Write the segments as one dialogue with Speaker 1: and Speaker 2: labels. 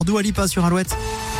Speaker 1: Dua Lipa sur Alouette.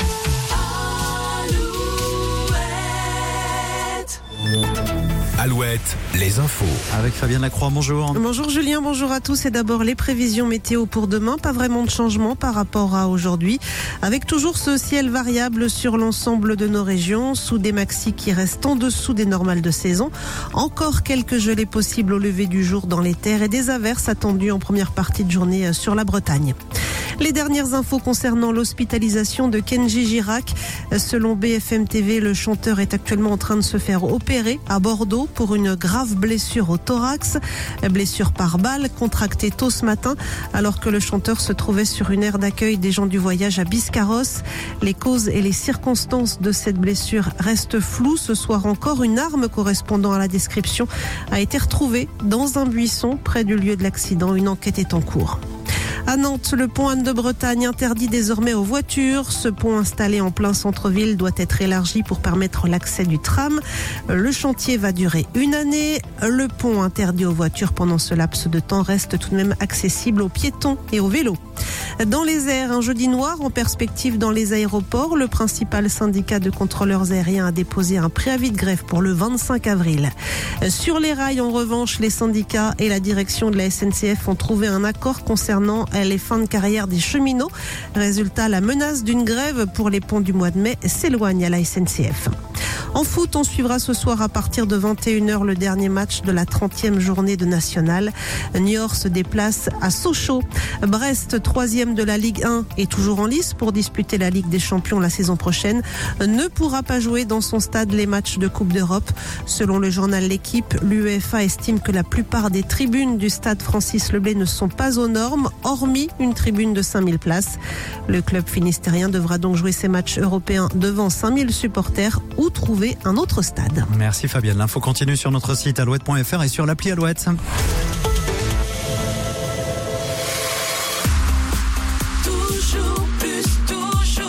Speaker 2: Alouette, les infos.
Speaker 1: Avec Fabienne Lacroix, bonjour.
Speaker 3: Bonjour Julien, bonjour à tous. Et d'abord les prévisions météo pour demain. Pas vraiment de changement par rapport à aujourd'hui. Avec toujours ce ciel variable sur l'ensemble de nos régions, sous des maxis qui restent en dessous des normales de saison. Encore quelques gelées possibles au lever du jour dans les terres et des averses attendues en première partie de journée sur la Bretagne. Les dernières infos concernant l'hospitalisation de Kenji Girac. Selon BFM TV, le chanteur est actuellement en train de se faire opérer à Bordeaux pour une grave blessure au thorax. Blessure par balle contractée tôt ce matin alors que le chanteur se trouvait sur une aire d'accueil des gens du voyage à Biscarrosse. Les causes et les circonstances de cette blessure restent floues. Ce soir encore, une arme correspondant à la description a été retrouvée dans un buisson près du lieu de l'accident. Une enquête est en cours. À Nantes, le pont Anne de Bretagne interdit désormais aux voitures. Ce pont installé en plein centre-ville doit être élargi pour permettre l'accès du tram. Le chantier va durer 1 année. Le pont interdit aux voitures pendant ce laps de temps reste tout de même accessible aux piétons et aux vélos. Dans les airs, un jeudi noir en perspective dans les aéroports. Le principal syndicat de contrôleurs aériens a déposé un préavis de grève pour le 25 avril. Sur les rails, en revanche, les syndicats et la direction de la SNCF ont trouvé un accord concernant les fins de carrière des cheminots. Résultat, la menace d'une grève pour les ponts du mois de mai s'éloigne à la SNCF. En foot, on suivra ce soir à partir de 21h le dernier match de la 30e journée de National. Niort se déplace à Sochaux. Brest, 3e de la Ligue 1, est toujours en lice pour disputer la Ligue des Champions la saison prochaine. Ne pourra pas jouer dans son stade les matchs de Coupe d'Europe. Selon le journal L'Équipe, l'UEFA estime que la plupart des tribunes du stade Francis Leblay ne sont pas aux normes, hormis une tribune de 5000 places. Le club finistérien devra donc jouer ses matchs européens devant 5000 supporters ou trouver un autre stade.
Speaker 1: Merci Fabienne. L'info continue sur notre site alouette.fr et sur l'appli Alouette.